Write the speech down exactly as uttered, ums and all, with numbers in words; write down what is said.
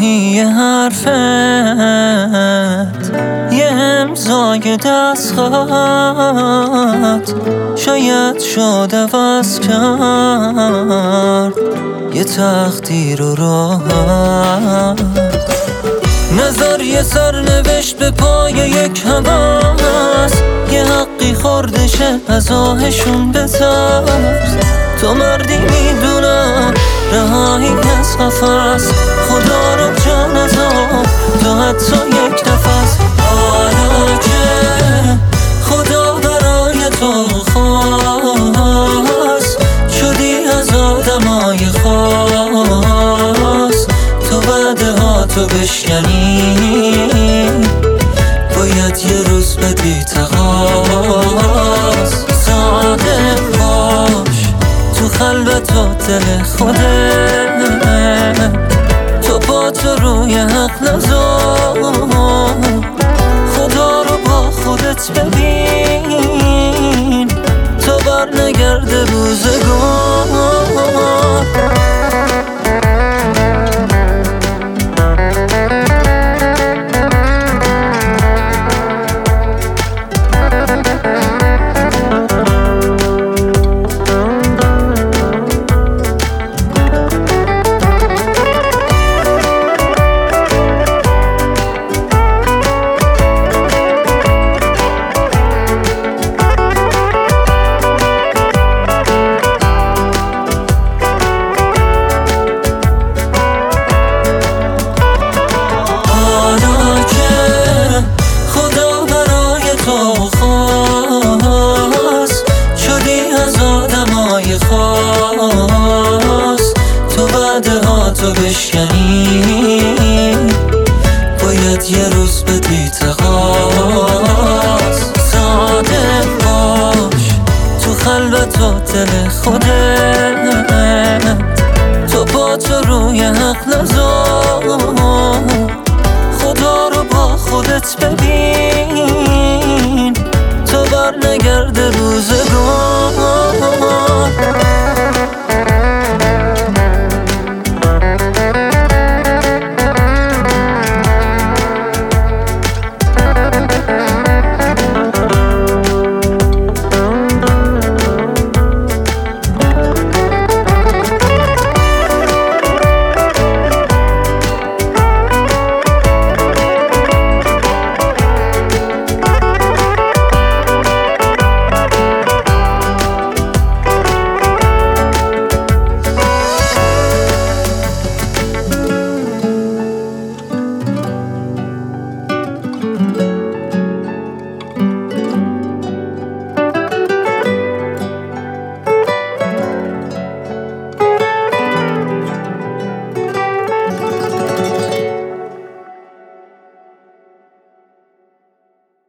یه حرفت، یه امضای دستخط شاید شده عوض کرد یه تقدیر و راحت. نظر یه سرنوشت به پای یک هوس، یه حقی خوردشه از آهشون بترس. تو مردی میدونم رهایی از قفس، خدا رو جان از آب تو حتی یک نفس. حالا که خدا برای تو خواست، شدی از آدمای خاص. تو وعده ها تو بشکنی، باید یه روز بدی تقاض. صادق باش تو خلوت و دل خودت، تو با تو روی حق نذار. خدا رو با خودت ببین تا بر نگرده روزگار. تو وعده ها تو بشکنی، باید یه روز بدی تقاض. صادق باش تو خلوت و دل خودت،